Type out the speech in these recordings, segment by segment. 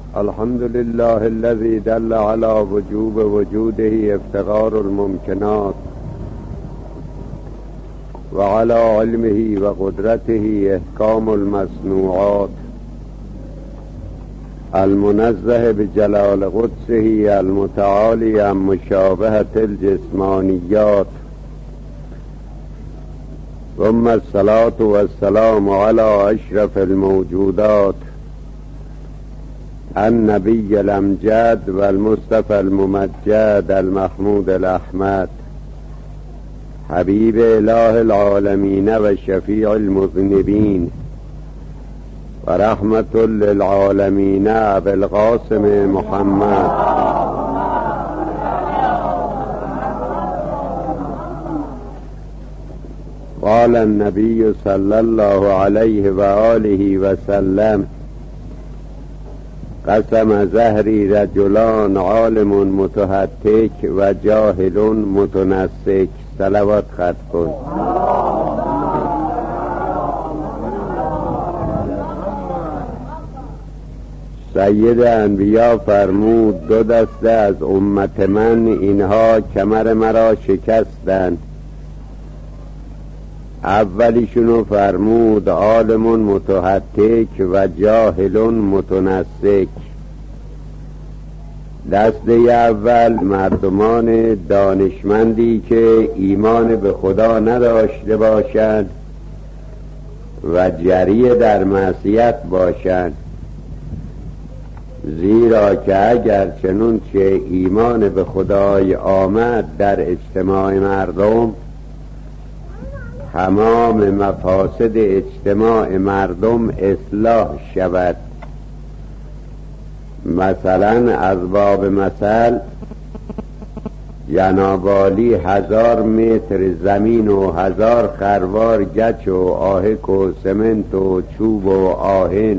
الحمد لله الذي دل على وجوب وجوده افتقار الممكنات وعلى علمه وقدرته احكام المصنوعات المنزه بجلال قدسه المتعالي عن مشابهة الجسمانيات. ثم الصلاة والسلام على أشرف الموجودات النبي الأمجد والمصطفى الممجد المحمود الأحمد حبيب إله العالمين وشفيع المذنبين ورحمة للعالمين أبي القاسم محمد قال النبي صلى الله عليه وآله وسلم: قسم زهری رجلان عالم متحتک و جاهل متنسک. صلوات خط کن. سید انبیا فرمود: دو دسته از امت من اینها کمر مرا شکستند. اولیشونو فرمود عالم متحتک و جاهل متنسک. دسته اول مردمان دانشمندی که ایمان به خدا نداشته باشند و جری در معصیت باشند، زیرا که اگر چنون که ایمان به خدای آمد در اجتماع مردم، تمام مفاسد اجتماع مردم اصلاح شود. مثلا از باب مثل ینابالی 1000 متر زمین و 1000 خروار گچ و آهک و سمنت و چوب و آهن،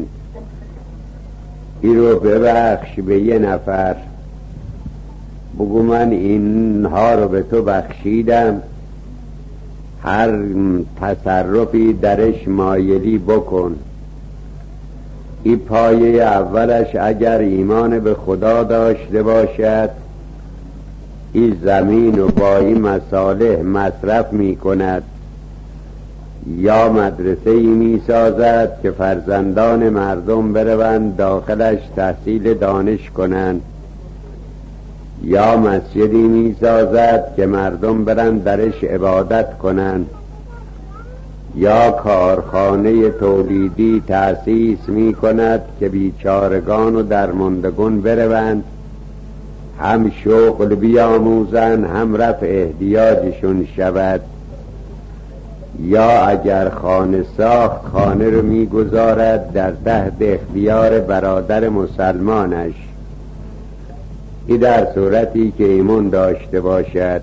ای رو ببخش به یه نفر، بگو من اینها رو به تو بخشیدم، هر تصرفی درش مایلی بکن. این پایه اولش اگر ایمان به خدا داشته باشد، این زمین و با این مصالح مصرف می کند، یا مدرسه ای می سازد که فرزندان مردم بروند داخلش تحصیل دانش کنند، یا مسجدی می سازد که مردم برند درش عبادت کنند، یا کارخانه تولیدی تأسیس می کند که بیچارگان و درماندگان بروند هم شغل بیاموزند هم رفع احتیاجشون شود. یا اگر خانه ساخت، خانه رو می گذارد در تحت اختیار برادر مسلمانش، این در صورتی که ایمان داشته باشد.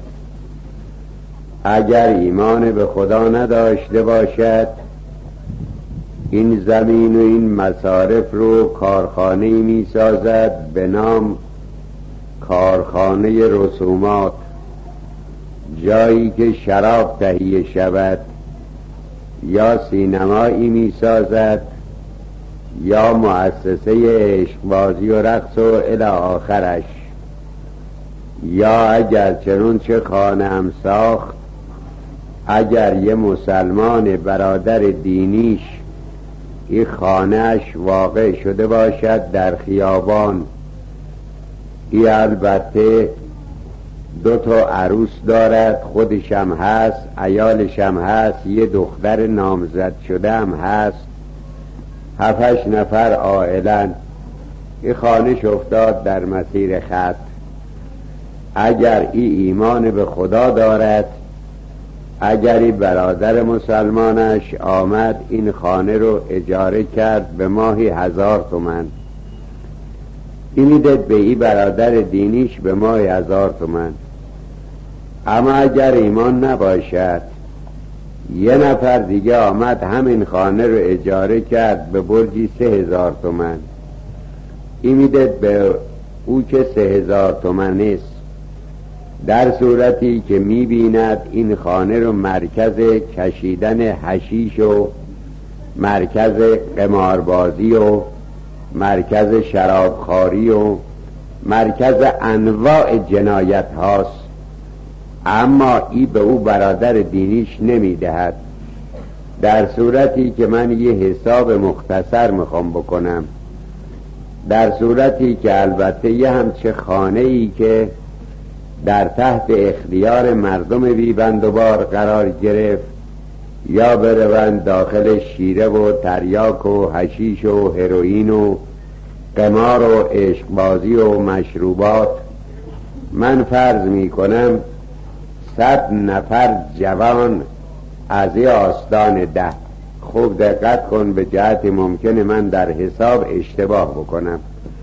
اگر ایمان به خدا نداشته باشد، این زمین و این مصارف رو کارخانه‌ای می سازد به نام کارخانه رسومات، جایی که شراب تهیه شود، یا سینمایی می سازد، یا مؤسسه عشقبازی و رقص و الی آخرش. یا اگر چنون چه خانه هم ساخت، اگر یه مسلمان برادر دینیش این خانهش واقع شده باشد در خیابان، این البته 2 عروس دارد، خودشم هست، عیالشم هست، یه دختر نامزد شده هم هست، 7-8 نفر عائلن، این خانهش افتاد در مسیر خط. اگر این ایمان به خدا دارد، اگر این برادر مسلمانش آمد این خانه رو اجاره کرد به ماهی 1000 تومن، این میدد به این برادر دینیش به ماهی 1000 تومن. اما اگر ایمان نباشد، یه نفر دیگه آمد همین خانه رو اجاره کرد به برجی 3000 تومن، این میدد به او که 3000 تومن است، در صورتی که میبیند این خانه رو مرکز کشیدن حشیش و مرکز قماربازی و مرکز شرابخواری و مرکز انواع جنایت هاست، اما ای به او برادر دینیش نمیدهد. در صورتی که من یه حساب مختصر میخوام بکنم، در صورتی که البته یه همچه خانه ای که در تحت اختیار مردم بیبند و بار قرار گرفت، یا بروند داخل شیره و تریاک و حشیش و هروئین و قمار و عشقبازی و مشروبات، من فرض می کنم 100 نفر جوان از این آستان 10، خوب دقت کن به جهت ممکنه من در حساب اشتباه بکنم،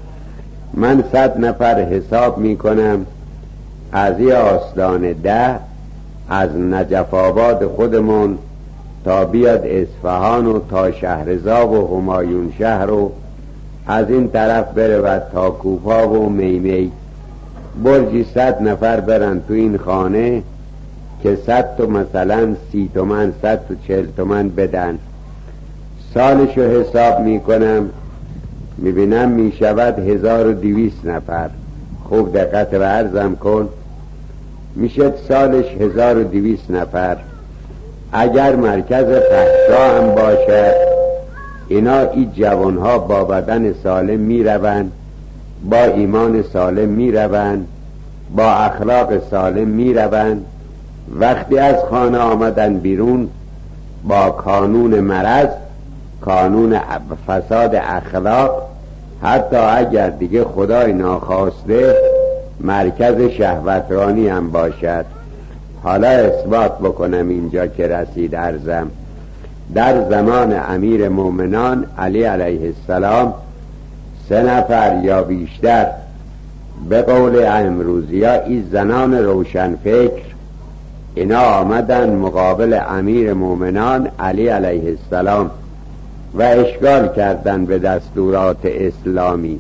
من 100 نفر حساب می کنم از این آستان 10 از نجف آباد خودمون تا بیاد اصفهان و تا شهرزاب و همایون شهر و از این طرف برود تا کوپا و میمی، برجی 100 نفر برن تو این خانه که 100 تا مثلا 30 تومن 140 تومن بدن. سالشو حساب میکنم میبینم میشود 1200 نفر. خوب دقت و عرضم کن، میشه سالش 1200 نفر. اگر مرکز فحشا هم باشد، اینا این جوانها با بدن سالم میروند، با ایمان سالم میروند، با اخلاق سالم میروند. وقتی از خانه آمدن بیرون با کانون مرض، کانون فساد اخلاق، حتی اگر دیگه خدای ناخواسته مرکز شهوترانی هم باشد. حالا اثبات بکنم اینجا که رسید عرضم. در زمان امیر مومنان علی علیه السلام 3 نفر یا بیشتر، به قول امروزی ها این زنان روشنفکر، اینا آمدن مقابل امیر مومنان علی علیه السلام و اشکال کردن به دستورات اسلامی.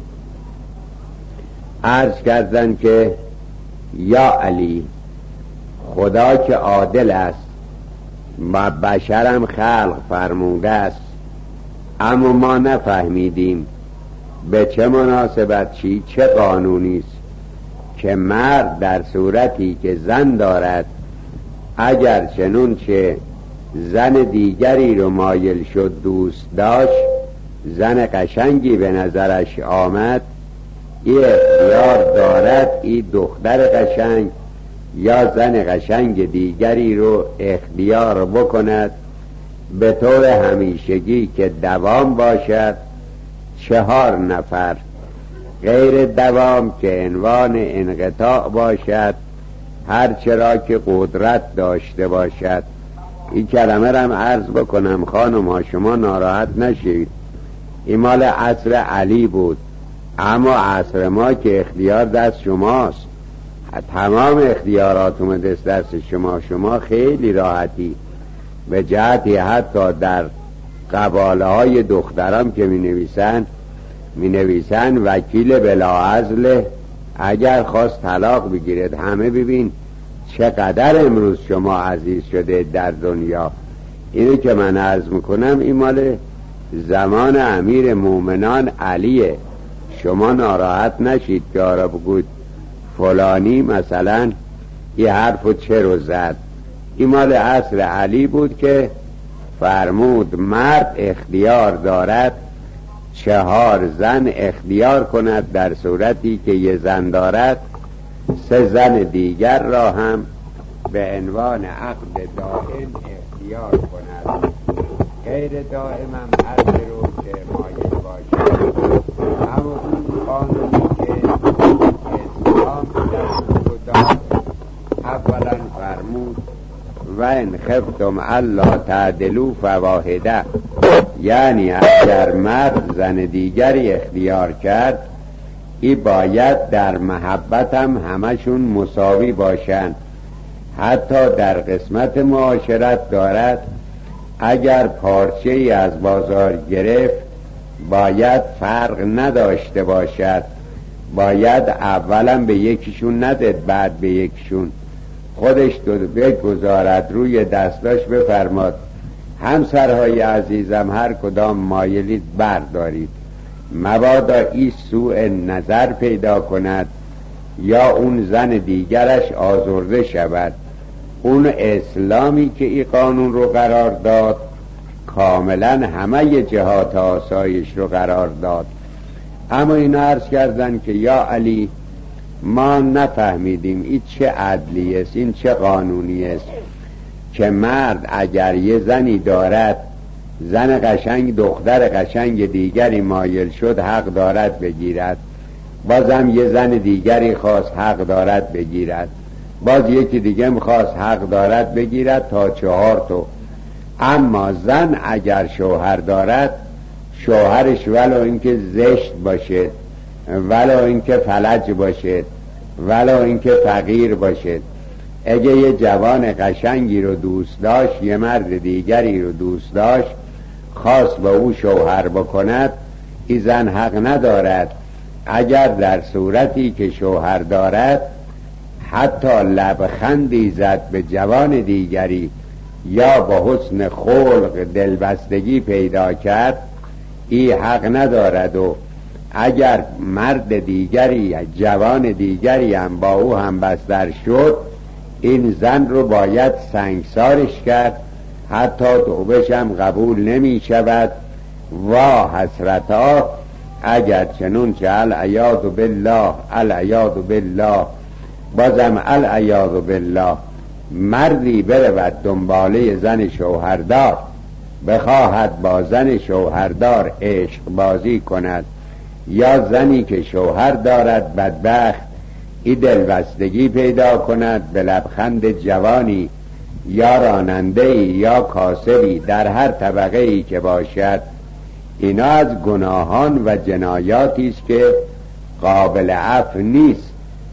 عرض کردن که یا علی، خدا که عادل است و بشرم خلق فرموده است، اما ما نفهمیدیم به چه مناسبت چه قانونی است که مرد در صورتی که زن دارد، اگر چنون چه زن دیگری رو مایل شد دوست داشت، زن قشنگی به نظرش آمد، این اختیار دارد این دختر قشنگ یا زن قشنگ دیگری رو اختیار بکند به طور همیشگی که دوام باشد 4 نفر، غیر دوام که عنوان انقطاع باشد، هرچرا که قدرت داشته باشد. این کلمه رم عرض بکنم خانم شما ناراحت نشید، این مال عصر علی بود، اما عصر ما که اختیار دست شماست، تمام اختیارات اومده دست شما، شما خیلی راحتی. به جهتی حتی در قباله های دخترام که می نویسن وکیل بلاعزل اگر خواست طلاق بگیرد. همه ببین چقدر امروز شما عزیز شده در دنیا. اینو که من عرض میکنم این مال زمان امیر مومنان علیه، شما ناراحت نشید که آرا بگوید فلانی مثلا یه حرفو چه رو زد. این مال عصر علی بود که فرمود مرد اختیار دارد 4 زن اختیار کند، در صورتی که یه زن دارد 3 زن دیگر را هم به عنوان عقد دائم اختیار کند، غیر دائم هم هر رو که مایل باشد. اما اون قانونی که اسلام دست داد اولا فرمود و ان خفتم الا تعدلوا فواحده، یعنی اگر مرد زن دیگری اختیار کرد، ای باید در محبت هم همشون مساوی باشن. حتی در قسمت معاشرت دارد، اگر پارچه ای از بازار گرفت باید فرق نداشته باشد، باید اولا به یکیشون ندید بعد به یکیشون، خودش بگذارد روی دستاش بفرماد همسرهای عزیزم هر کدام مایلید بردارید. مبادا این سوء نظر پیدا کند یا اون زن دیگرش آزرده شود. اون اسلامی که این قانون رو قرار داد کاملا همه جهات آسایش رو قرار داد. اما اینا عرض کردن که یا علی ما نفهمیدیم این چه عدلی است، این چه قانونی است که مرد اگر یه زنی دارد، زن قشنگ دختر قشنگ دیگری مایل شد حق دارد بگیرد، بازم یه زن دیگری خواست حق دارد بگیرد، باز یکی دیگه میخواست حق دارد بگیرد تا 4 تا. اما زن اگر شوهر دارد، شوهرش ولو اینکه زشت باشه، ولو اینکه فلج باشه، ولو اینکه فقیر باشه، اگه یه جوان قشنگی رو دوست داشت، یه مرد دیگری رو دوست داشت، خواست با او شوهر بکند، این زن حق ندارد اگر در صورتی که شوهر دارد حتی لبخندی زد به جوان دیگری یا با حسن خلق دلبستگی پیدا کرد، این حق ندارد. و اگر مرد دیگری جوان دیگری هم با او هم بستر شد، این زن رو باید سنگسارش کرد، حتی توبهش هم قبول نمی شود. و حسرتا اگر چنون چه العیاذ بالله العیاذ بالله، بازم العیاذ بالله، مردی برود دنباله زن شوهردار، بخواهد با زن شوهردار عشق بازی کند، یا زنی که شوهر دارد بدبخت ای دلبستگی پیدا کند به لبخند جوانی یا راننده‌ای یا کاسبی در هر طبقه ای که باشد، اینا از گناهان و جنایاتی است که قابل عفو نیست.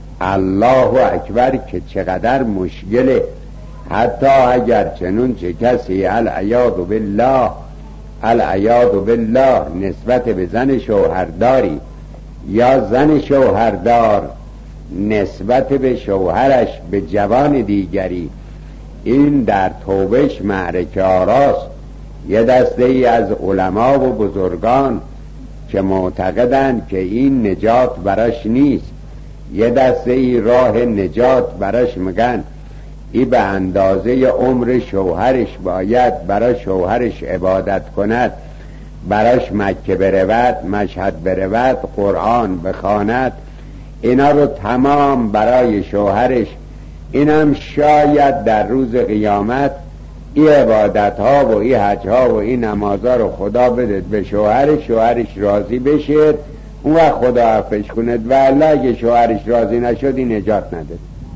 الله اکبر که چقدر مشکله. حتی اگر چنون چه کسی العیاذ بالله العیاذ بالله نسبت به زن شوهرداری یا زن شوهردار نسبت به شوهرش به جوان دیگری، این در توبهش معرکه آراست. یه دسته ای از علما و بزرگان که معتقدند که این نجات براش نیست، یه دسته ای راه نجات براش میگن ای به اندازه عمر شوهرش باید برای شوهرش عبادت کند، براش مکه برود، مشهد برود، قرآن بخواند، اینا رو تمام برای شوهرش. اینم شاید در روز قیامت این عبادت ها و این حج ها و این نماز ها رو خدا بده به شوهرش، شوهرش راضی بشه، اون وقت خدا عفوش کند. و الله اگه شوهرش راضی نشد این نجات نده.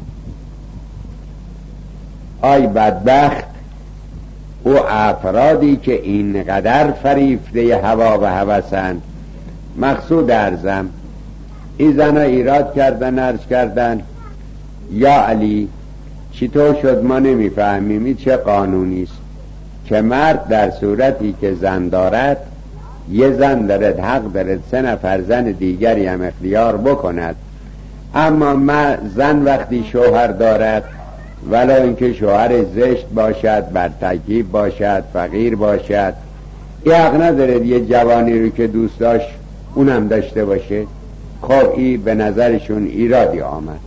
آی بدبخت او افرادی که اینقدر فریفته هوا و هوسند. مقصود ارزم این زنها ایراد کردن، عرض کردن یا علی چطور شد ما نمیفهمیم این چه قانونی است که مرد در صورتی که زن دارد، یه زن دارد حق دارد 3 نفر زن دیگری هم اختیار بکند، اما زن وقتی شوهر دارد ولو اینکه شوهر زشت باشد، برتکیب باشد، فقیر باشد، این حق ندارد یه جوانی رو که دوست داشت اونم داشته باشه. خب این به نظرشون ایرادی آمد.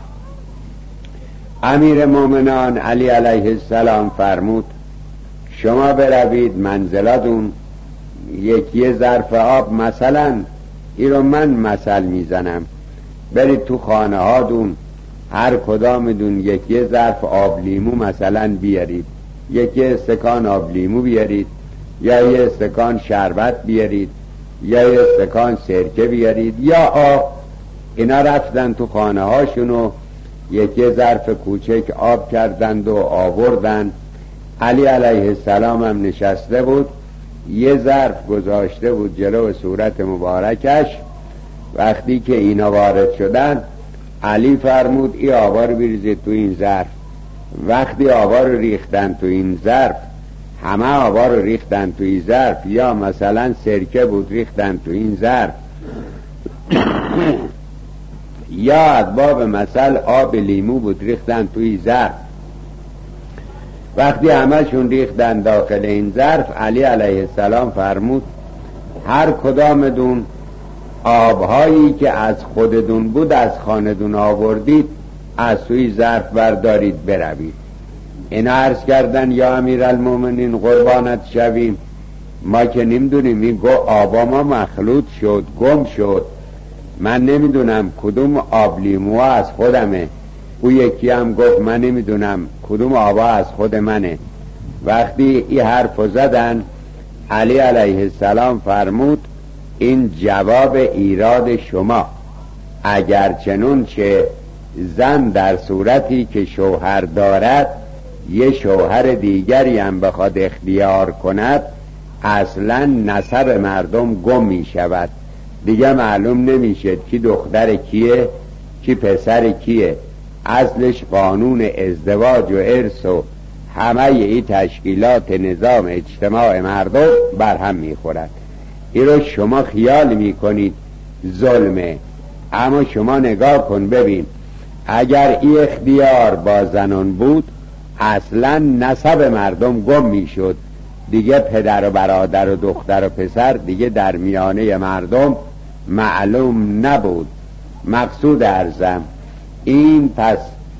امیر مومنان علی علیه السلام فرمود شما بروید منزلتون یه ظرف آب، مثلا این رو من مثل میزنم، برید تو خانه هاتون هر کدامتون یه ظرف آب لیمو مثلا بیارید، یه استکان آب لیمو بیارید، یا یه استکان شربت بیارید، یا یه استکان سرکه بیارید یا آب. اینا رفتن تو خانه هاشون و یه ظرف کوچک آب کردند و آوردن. علی علیه السلام هم نشسته بود، یه ظرف گذاشته بود جلو صورت مبارکش. وقتی که اینا وارد شدن علی فرمود ای آبا رو بریزید تو این ظرف. وقتی آبا رو ریختن تو این ظرف، همه آبا رو ریختن تو این ظرف، یا مثلا سرکه بود ریختن تو این ظرف یا از باب مثل آب لیمو بود ریختن تو این ظرف. وقتی همه‌شون ریختن داخل این ظرف، علی علیه السلام فرمود هر کدامتون آبهایی که از خودتون بود از خانه‌تون آوردید از سوی ظرف بردارید بروید. اینا عرض کردن یا امیرالمومنین قربانت شویم، ما که نمیدونیم. این گو آبا ما مخلوط شد، گم شد، من نمیدونم کدوم آب لیمو از خودمه. او یکی هم گفت من نمیدونم کدوم آبا از خود منه. وقتی این حرف زدن علی علیه السلام فرمود این جواب ایراد شما. اگر چنون چه زن در صورتی که شوهر دارد یه شوهر دیگری هم بخواد اختیار کند اصلا نسب مردم گم می شود، دیگه معلوم نمیشه کی دختر کیه کی پسر کیه. اصلش قانون ازدواج و ارث و همه این تشکیلات نظام اجتماع مردم بر هم میخورد. این رو شما خیال میکنید ظلمه، اما شما نگاه کن ببین اگر این اختیار با زنان بود اصلا نسب مردم گم میشد، دیگه پدر و برادر و دختر و پسر دیگه در میانه مردم معلوم نبود. مقصود عرضم این. پس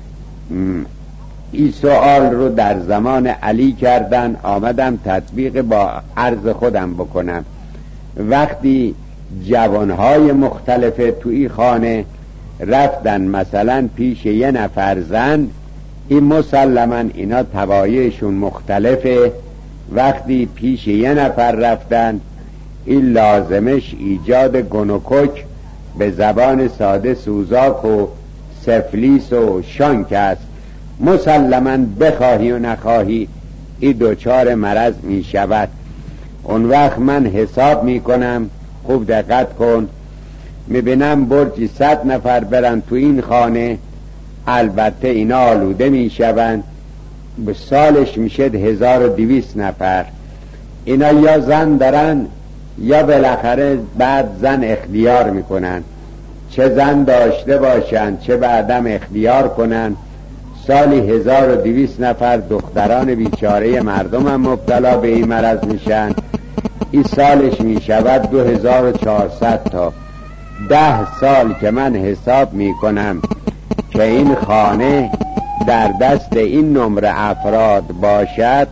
این سوال رو در زمان علی کردن، آمدم تطبیق با عرض خودم بکنم. وقتی جوانهای مختلف توی خانه رفتن مثلا پیش یه نفر زن، این مسلما اینا طبایعشون مختلفه. وقتی پیش یه نفر رفتن این لازمش ایجاد گنوکک به زبان ساده سوزاک و سفلیس و شانک است. مسلما بخواهی و نخواهی این دوچار مرض می شود. اون وقت من حساب می کنم، خوب دقت کن، می بینم برجی 100 نفر برن تو این خانه، البته اینا آلوده می شوند، به سالش میشه 1200 نفر. اینا یا زن دارن یا بالاخره بعد زن اختیار میکنن، چه زن داشته باشن چه بعدم اختیار کنن. سالی 1200 نفر دختران بیچاره مردم هم مبتلا به این مرض میشن. این سالش میشود 2400 تا. 10 سال که من حساب میکنم که این خانه در دست این نمره افراد باشد،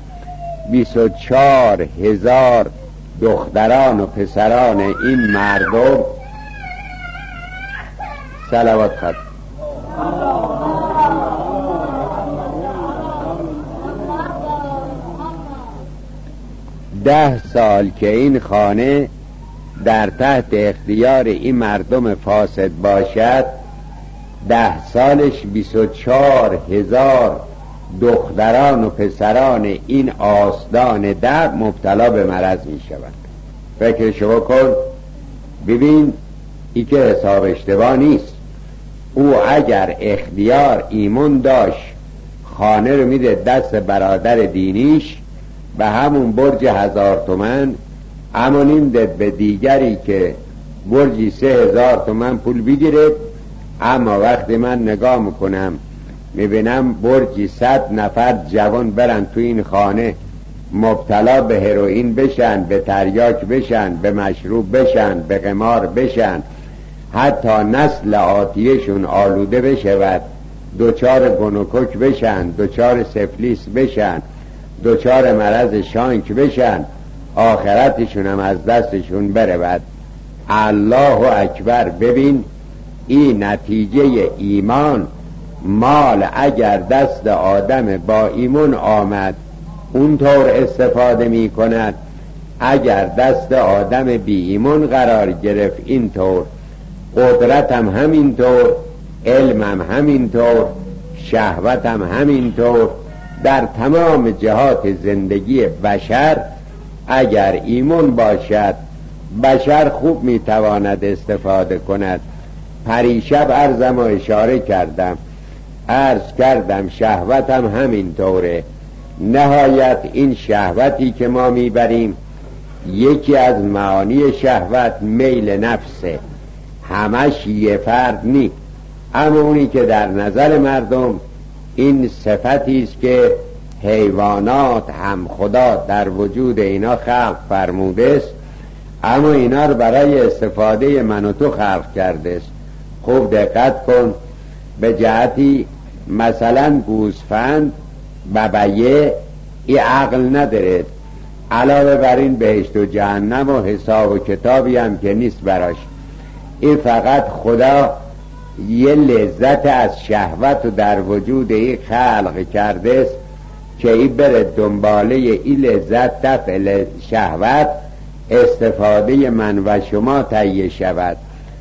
24000 دختران و پسران این مردم صلوات خط 10 سال که این خانه در تحت اختیار این مردم فاسد باشد، 10 سالش 24000 دختران و پسران این آستان در مبتلا به مرض می شود. فکرشو بکن ببین، ای که حساب اشتباه نیست. او اگر اختیار ایمون داشت خانه رو میده دست برادر دینیش به همون برج 1000 تومن، اما نمیده به دیگری که برجی 3000 تومن پول بگیره. اما وقتی من نگاه میکنم میبینم برجی 100 نفر جوان برن تو این خانه مبتلا به هروئین بشن، به تریاک بشن، به مشروب بشن، به قمار بشن، حتی نسل آتیشون آلوده بشود، دوچار گنوکک بشن، دوچار سفلیس بشن، دوچار مرض شانک بشن، آخرتشون هم از دستشون برود. الله اکبر. ببین این نتیجه ایمان. مال اگر دست آدم با ایمان آمد اونطور استفاده می کند، اگر دست آدم بی ایمان قرار گرفت اینطور، قدرتم همینطور، علمم همینطور، شهوتم همینطور، در تمام جهات زندگی بشر اگر ایمان باشد بشر خوب میتواند استفاده کند. پریشب عرضم و اشاره کردم، عرض کردم شهوتم همینطوره. نهایت این شهوتی که ما میبریم، یکی از معانی شهوت میل نفسه، همش یه فرد نی، اما اونی که در نظر مردم این صفتی است که حیوانات هم خدا در وجود اینا خلق فرموده است. اما اینا رو برای استفاده من و تو خلق کرده است. خوب دقت کن. به جهتی مثلا گوسفند ببیه ای عقل نداره، علاوه بر این بهشت و جهنم و حساب و کتابی هم که نیست براش. این فقط خدا یه لذت از شهوت و در وجود این خلق کرده است که این بره دنباله این لذت دفع شهوت استفاده من و شما تهیه شود.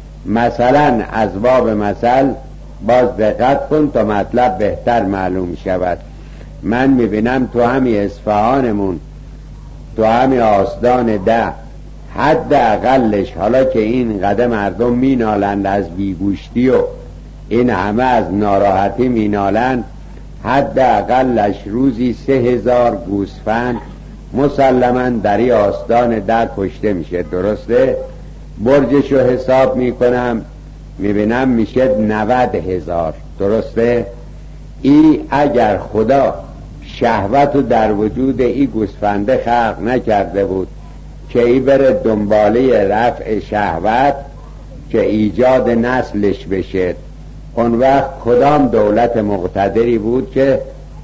مثلا از باب مثل باز دقت کن تا مطلب بهتر معلوم شود. من میبینم تو همین اصفهانمون، تو همین آستان 10 حد اقلش، حالا که این قدر مردم مینالند از بیگوشتی و این همه از ناراحتی مینالند، حد اقلش روزی 3000 گوسفند مسلماً در این آستان 10 کشته میشه. درسته؟ برجشو حساب میکنم میبینم میشه 90,000. درسته؟ ای اگر خدا شهوت در وجود ای گوسفنده خلق نکرده بود که ای بره دنباله رفع شهوت که ایجاد نسلش بشه، اون وقت کدام دولت مقتدری بود که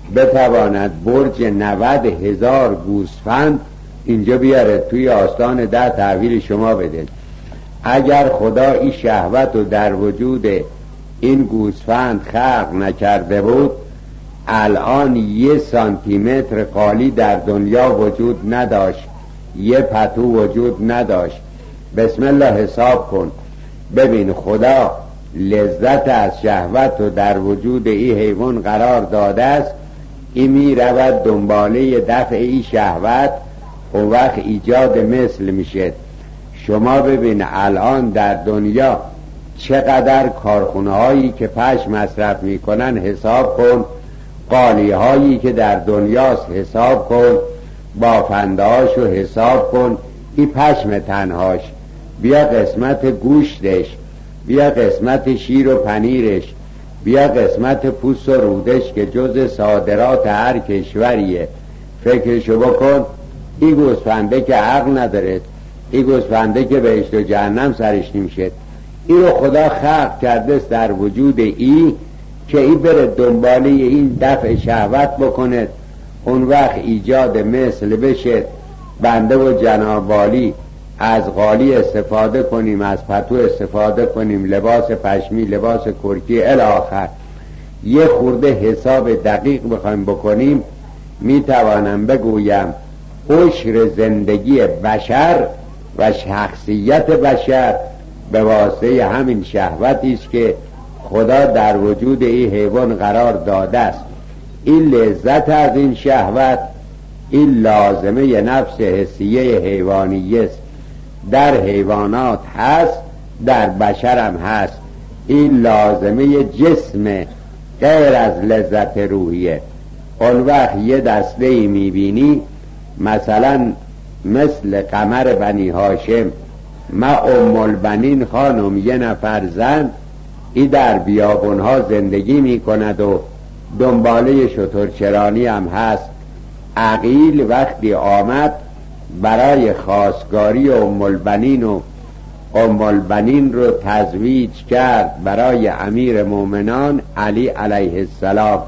بتواند برج 90,000 گوسفند اینجا بیاره توی آستان 10 تحویل شما بده؟ اگر خدا این شهوت رو در وجود این گوسفند خلق نکرده بود، الان 1 سانتیمتر خالی در دنیا وجود نداشت، یه پتو وجود نداشت. بسم الله حساب کن ببین خدا لذت از شهوت رو در وجود این حیوان قرار داده است، این می رود دنباله دفع این شهوت، اون وقت ایجاد مثل میشه. شما ببین الان در دنیا چقدر کارخونه هایی که پشم مصرف میکنن حساب کن، قالی هایی که در دنیاست حساب کن، بافنده هاشو حساب کن، این پشم تنهاش، بیا قسمت گوشتش، بیا قسمت شیر و پنیرش، بیا قسمت پوست و رودش که جز صادرات هر کشوریه. فکرشو بکن. این گوسفنده که عقل نداره، این گوسفنده که بهشت و جهنم سرش نمیشه، این رو خدا خلق کرده در وجود ای که ای بره دنباله این دفع شهوت بکنه، اون وقت ایجاد مثل بشه. بنده و جناب والی از قالی استفاده کنیم، از پتو استفاده کنیم، لباس پشمی، لباس کرکی الاخر، یه خورده حساب دقیق بخوایم بکنیم، میتوانم بگویم عشر زندگی بشر و شخصیت بشر به واسطه همین شهوتی است که خدا در وجود این حیوان قرار داده است. این لذت از این شهوت، این لازمه نفس حسیه حیوانیه است. در حیوانات هست، در بشر هم هست. این لازمه جسم غیر از لذت روحیه. اون وقت یه دسته ای میبینی مثلا مثل قمر بنی هاشم، ما ام البنین خانم یه نفر زن، ای در بیابونها زندگی میکند و دنباله شترچرانی هم هست. عقیل وقتی آمد برای خواستگاری ام البنین و ام البنین رو تزویج کرد برای امیر مومنان علی علیه السلام.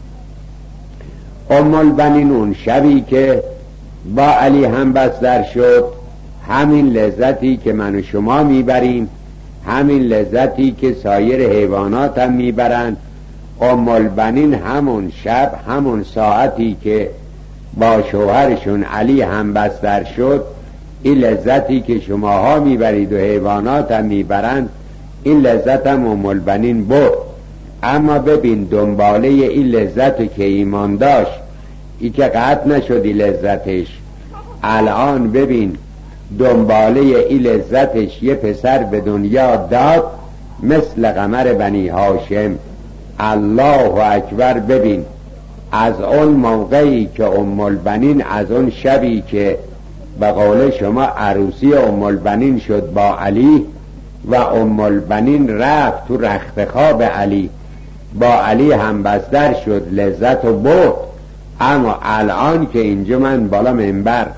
ام البنین اون شبی که با علی هم بستر شد، همین لذتی که من و شما میبریم، همین لذتی که سایر حیوانات هم میبرند، ام البنین همون شب همون ساعتی که با شوهرشون علی هم بستر شد، این لذتی که شماها میبرید و حیوانات هم میبرند، این لذت هم ام البنین برد. اما ببین دنباله این لذت که ایمان داشت، ای که قطع نشدی لذتش، الان ببین دنباله این لذتش یه پسر به دنیا داد مثل قمر بنی هاشم. الله اکبر. ببین از اون موقعی که ام البنین، از اون شبی که به قول شما عروسی ام البنین شد با علی و ام البنین رفت تو رخت خواب علی، با علی هم بستر شد، لذت و برد. اما الان که اینجا من بالا منبر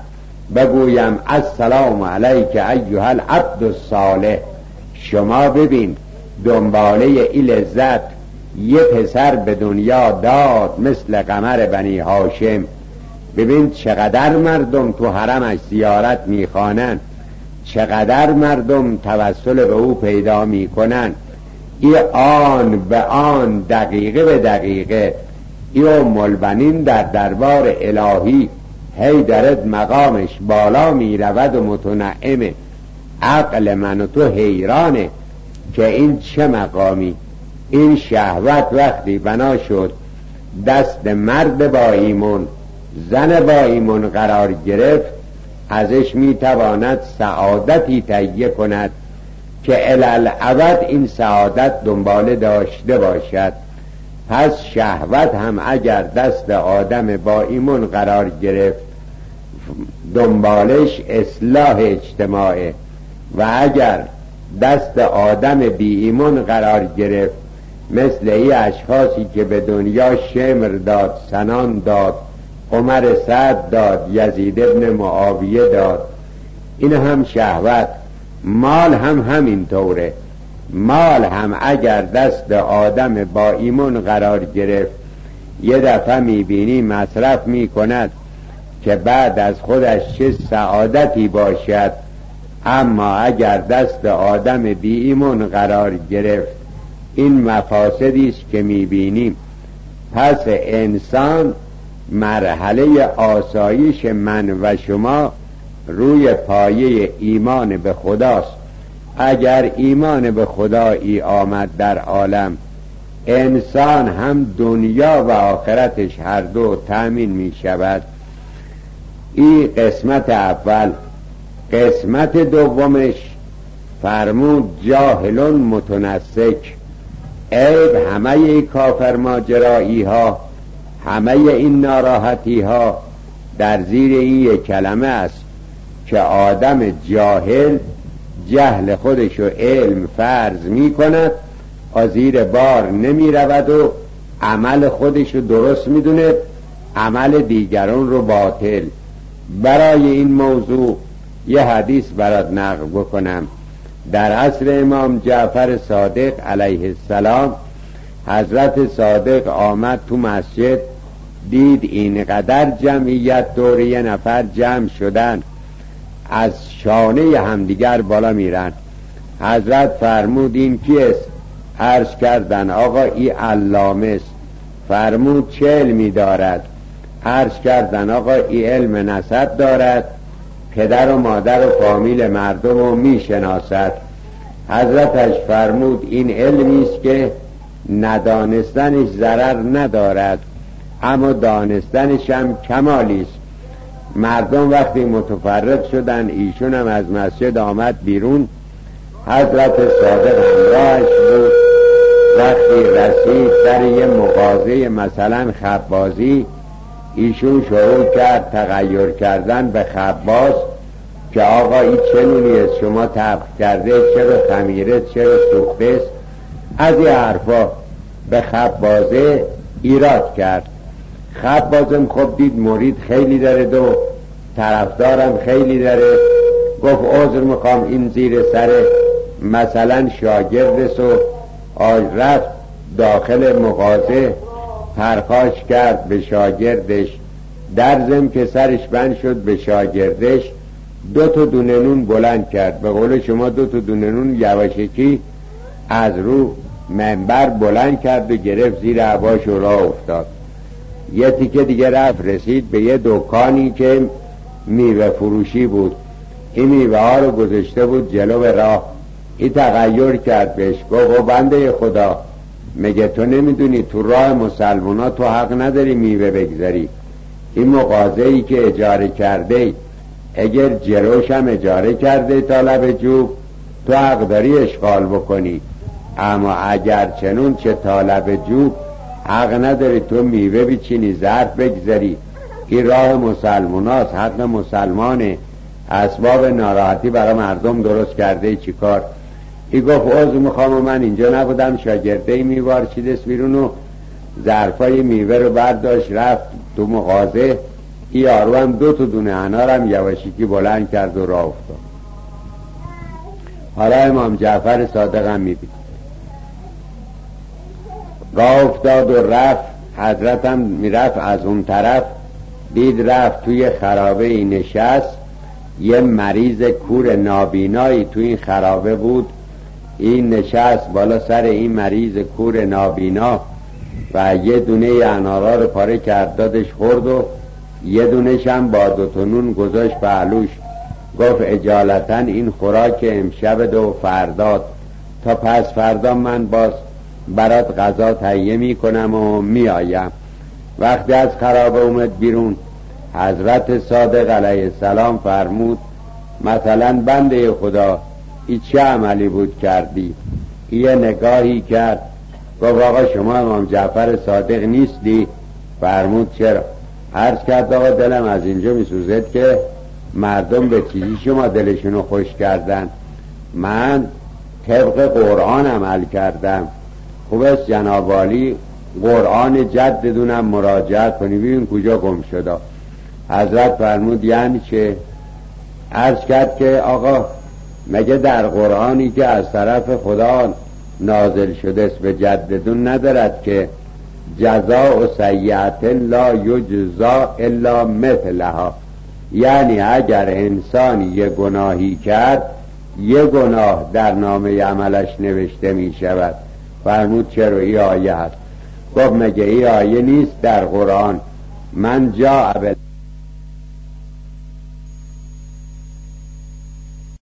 بگویم السلام علیک ایها العبد الصالح. شما ببین دنباله این لذت یه پسر به دنیا داد مثل قمر بنی هاشم. ببین چقدر مردم تو حرمش زیارت میخوانن، چقدر مردم توسل به او پیدا میکنن. ای آن به آن، دقیقه به دقیقه ای ام البنین در دربار الهی هی درد مقامش بالا میرود و متنعمه. عقل من و تو حیرانه که این چه مقامی. این شهوت وقتی بنا شد دست مرد با ایمان، زن با ایمان قرار گرفت، ازش میتواند سعادتی تهیه کند که الالعبد این سعادت دنباله داشته باشد. پس شهوت هم اگر دست آدم با ایمان قرار گرفت دنبالش اصلاح اجتماعه، و اگر دست آدم بی ایمان قرار گرفت مثل ای اشخاصی که به دنیا شمر داد، سنان داد، عمر سعد داد، یزید ابن معاویه داد، این هم شهوت. مال هم همین طوره. مال هم اگر دست آدم با ایمان قرار گرفت یه دفعه میبینی مصرف میکند که بعد از خودش چه سعادتی باشد. اما اگر دست آدم بی ایمان قرار گرفت این مفاسدی است که میبینیم. پس انسان مرحله آسایش من و شما روی پایه ایمان به خداست. اگر ایمان به خدایی آمد در عالم، انسان هم دنیا و آخرتش هر دو تأمین می شود. این قسمت اول. قسمت دومش فرمود جاهلون متنسک. عیب همه کافر ماجرایی ها، همه این ناراحتی ها در زیر این یک کلمه است که آدم جاهل جهل خودشو علم فرض می کند، زیر بار نمی رود و عمل خودشو درست می دونه، عمل دیگران رو باطل. برای این موضوع یه حدیث برات نقل بکنم. در عصر امام جعفر صادق علیه السلام حضرت صادق آمد تو مسجد، دید اینقدر جمعیت دور یه نفر جمع شدن، از شانه همدیگر بالا میرن. حضرت فرمود این کیست؟ عرض کردن آقا ای علامه است. فرمود چه علمی دارد؟ عرض کردن آقا ای علم نسب دارد، پدر و مادر و فامیل مردم رو میشناسد. حضرتش فرمود این علمی است که ندانستنش ضرر ندارد، اما دانستنش هم کمالی است. مردم وقتی متفرق شدن، ایشون هم از مسجد آمد بیرون. حضرت صادق همراهش بود. وقتی رسید در یه مغازه مثلا خبازی، ایشون شروع کرد تغییر کردن به خباز که آقا این چه نونی است شما طبخ کرده، چرا خمیره، چرا سوخته است. از این حرفا به خبازه ایراد کرد. خبازم خب دید مرید خیلی داره و طرفدارم خیلی داره، گفت عذر میخوام این زیر سر مثلا شاگردس و رفت داخل مغازه، پرخاش کرد به شاگردش، در ضمن که سرش بند شد به شاگردش 2 دونه نون بلند کرد. به قول شما 2 دونه نون یواشکی از رو منبر بلند کرد و گرفت زیر عباش و راه افتاد. یه تیکه دیگه رفت رسید به یه دکانی که میوه فروشی بود. این میوه ها رو گذاشته بود جلو راه. این تغییر کرد بهش، گفت بنده خدا مگه تو نمیدونی تو راه مسلمان ها تو حق نداری میوه بگذاری؟ این مغازه‌ای که اجاره کرده اگر جلوش هم اجاره کرده تا لب جوب تو حق داری اشغال بکنی، اما اگر چنون چه تا لب جوب حق نداری تو میوه بچینی ظرف بگذاری. این راه مسلمان هاست، حق مسلمانه. اسباب ناراحتی برای مردم درست کرده چی کار؟ ای گفت عذر میخوام من اینجا نبودم، شاگرده میوار چیدست بیرون و ظرفای میوه رو برداشت رفت تو مغازه. این یارو هم 2 دونه انارم یواشکی بلند کرد و راه افتاد. حالا امام جعفر صادق هم میبید راه افتاد و رفت. حضرت هم میرفت از اون طرف، دید رفت توی خرابه نشست. یه مریض کور نابینایی توی این خرابه بود. این نشست بالا سر این مریض کور نابینا و یه دونه انارا رو پاره کرد دادش خورد و یه دونش هم با 2 نون گذاشت پهلوش. گفت اجالتا این خوراک امشب و فرداد، تا پس فردا من باز برات غذا تهیه می کنم و می آیم. وقتی از خرابه اومد بیرون، حضرت صادق علیه السلام فرمود مثلا بنده خدا این چه عملی بود کردی؟ یه نگاهی کرد گفت آقا شما امام جعفر صادق نیستی؟ فرمود چرا؟ عرض کرد آقا دلم از اینجا می سوزد که مردم به چیزی شما دلشونو خوش کردن، من طبق قرآن عمل کردم. خوب است جناب عالی قرآن جددونم مراجعه کنی ببین کجا گم شده. حضرت فرمود یعنی چه؟ عرض کرد که آقا مگه در قرآنی که از طرف خدا نازل شده است به جددون ندارد که جزاء سیئة لا یجزا الا مثلها؟ یعنی اگر انسان یه گناهی کرد یه گناه در نامه عملش نوشته می شود. فرمود چرا؟ این آیه هست. گفت مگه این آیه نیست در قرآن من جاء